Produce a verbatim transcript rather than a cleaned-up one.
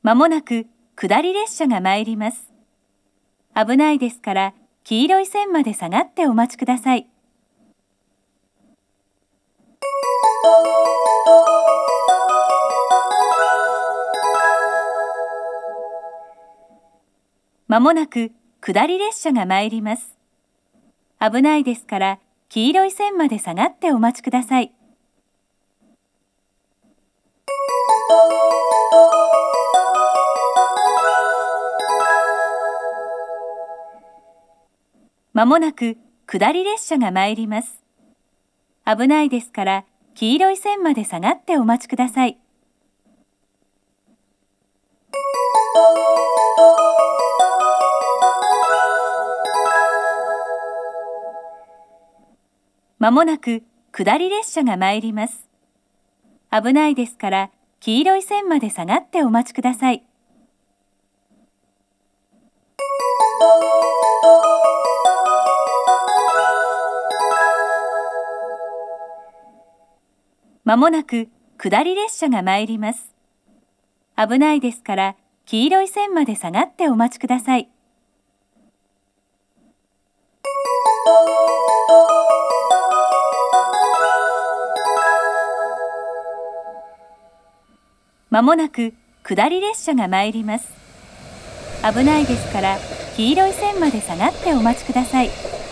まもなく下り列車が参ります。危ないですから黄色い線まで下がってお待ちください。まもなく下り列車が参ります。危ないですから黄色い線まで下がってお待ちください。まもなく下り列車が参ります。危ないですから黄色い線まで下がってお待ちください。まもなく下り列車が参ります。危ないですから黄色い線まで下がってお待ちください。まもなく下り列車が参ります。危ないですから黄色い線まで下がってお待ちください。まもなく下り列車が参ります。危ないですから黄色い線まで下がってお待ちください。